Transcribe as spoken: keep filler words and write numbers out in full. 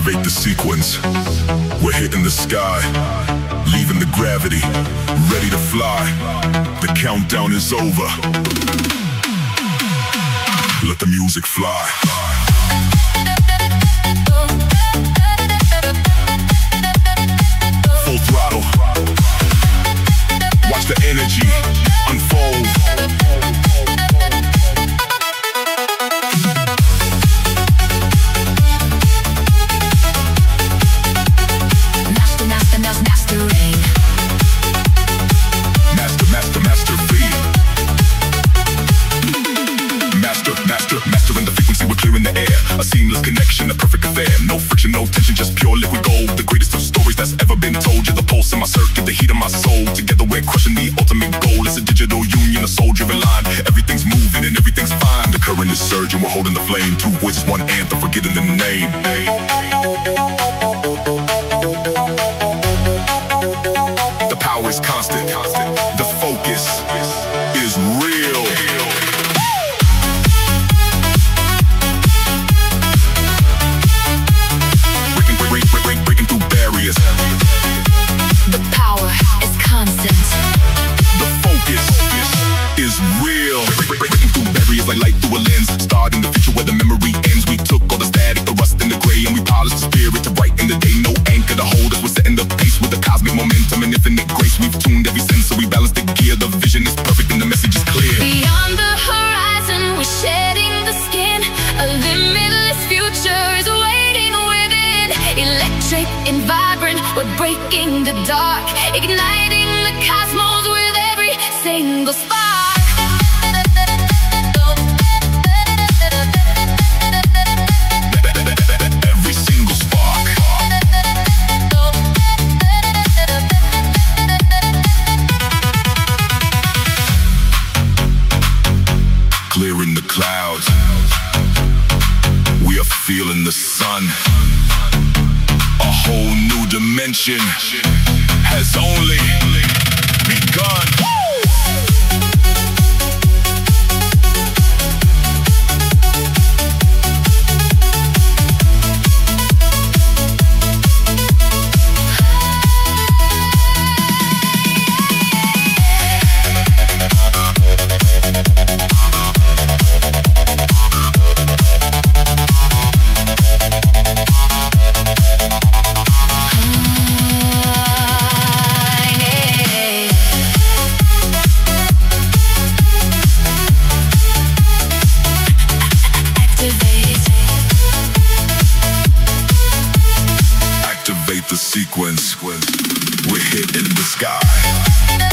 Activate the sequence. We're hitting the sky, leaving the gravity, ready to fly. The countdown is over. Let the music fly. Full throttle. Watch the energy unfold. Master, master, master, mastering. Master, master, master beat. Master, master, mastering the frequency, we're clearing the air. A seamless connection, a perfect affair. No friction, no tension, just pure liquid gold. The greatest of stories that's ever been told. You're the pulse in my circuit, the heat of my soul. Together we're crushing the ultimate goal. It's a digital union, a soul-driven line. Everything's moving and everything's fine. The current is surging, we're holding the flame. Two voices, one anthem, forgetting the name. The power is constant, the focus is real. Breaking, break, break, break, breaking through barriers. The power is constant. The focus is real. Break, break, break, breaking through barriers like light through a lens. Starting the future where the memory ends. We took all the static, the rust and the gray, and we polished the spirit to brighten the day. No anchor to hold us, we're setting the pace with the cosmic momentum and infinite grace. We've tuned every sense, so we balance the gear. The vision is perfect and the message is clear. Beyond the horizon, we're shedding the skin. A limitless future is waiting within. Electric and vibrant, we're breaking the dark, igniting the cosmos with every single spark. Every single spark. Clearing the clouds. We are feeling the sun. A whole new dimension has only begun. Activate the sequence. We're hitting the sky.